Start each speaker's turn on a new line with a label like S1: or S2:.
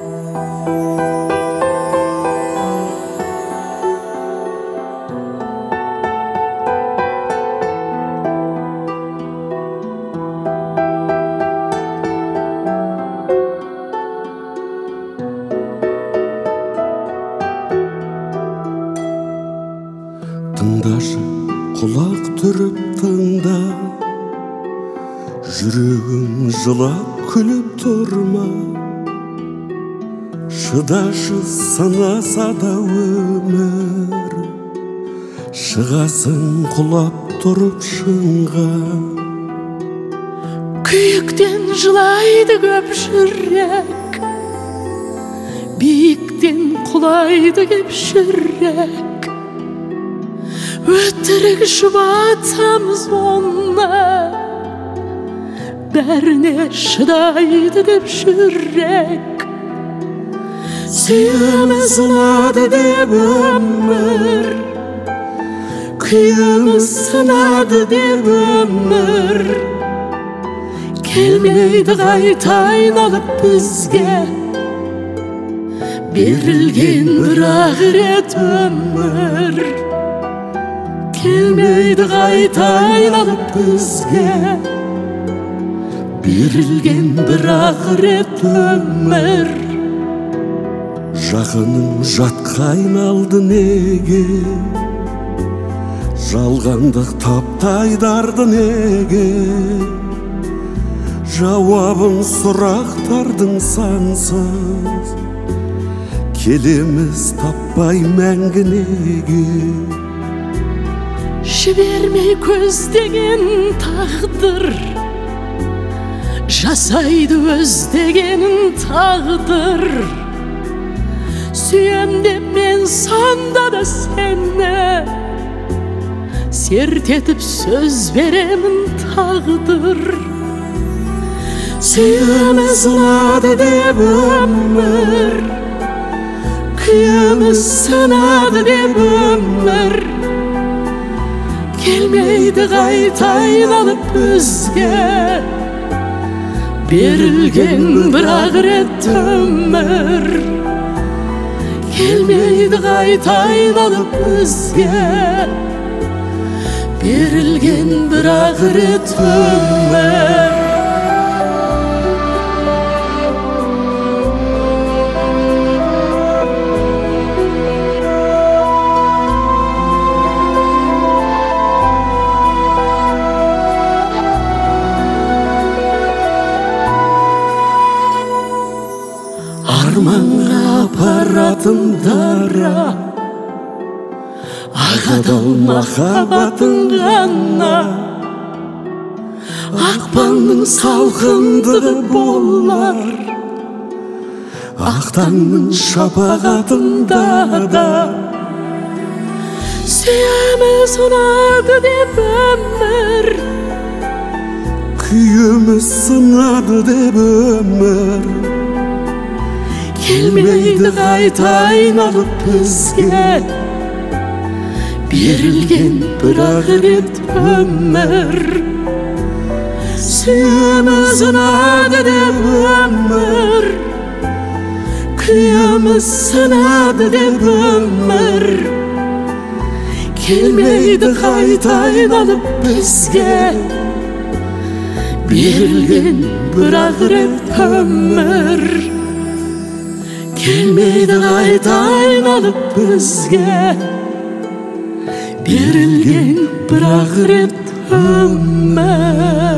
S1: Тыңдашы, құлақ түріп тыңда, жүрегің жылап күліп тұрма. Шыдашы, сынаса да өмір, шығасың құлап тұрып шыңға.
S2: Күйіктен жылайды көп жүрек, биіктен құлайды кеп жүрек. Өтірік жұбатамыз оны, бәріне шыдайды деп жүрек. Сүйеміз ұнады деп өмір, күйіміз сынады деп өмір. Келмейді қайта айналып бізге, берілген бір-ақ рет өмір. Келмейді қайта айналып бізге, берілген бір-ақ рет өмір.
S1: Жақының жатқа айналды неге, жалғандық таптайдарды неге. Жауабын сұрақтардың сансыз, келеміз таппай мәңгі неге.
S2: Жібермей көздеген тағдыр, жасайды өздегенін тағдыр. Сүйем деп мен сонда да сені, серт етіп сөз беремін тағдыр. Сүйеміз ұнады деп өмір, күйіміз сынады деп өмір. Келмейді қайта айналып бізге, берілген бір-ақ рет өмір. Келмейді қайта айналып бізге, берілген бір-ақ рет өмір.
S1: Арманға апаратын дара, ағадал махаббатың ғана. Ақпанның салқындығы болар, ақтаңның шапағатында да.
S2: Сүйеміз ұнады деп өмір,
S1: күйіміз сынады деп өмір.
S2: Келмейді қайта айналып бізге, берілген бір-ақ рет өмір. Сүйеміз ұнады деп өмір, күйіміз сынады деп өмір. Келмейді қайта айналып бізге, берілген бір-ақ рет өмір. Келмейді қайта айналып бізге, берілген бір-ақ рет өмір.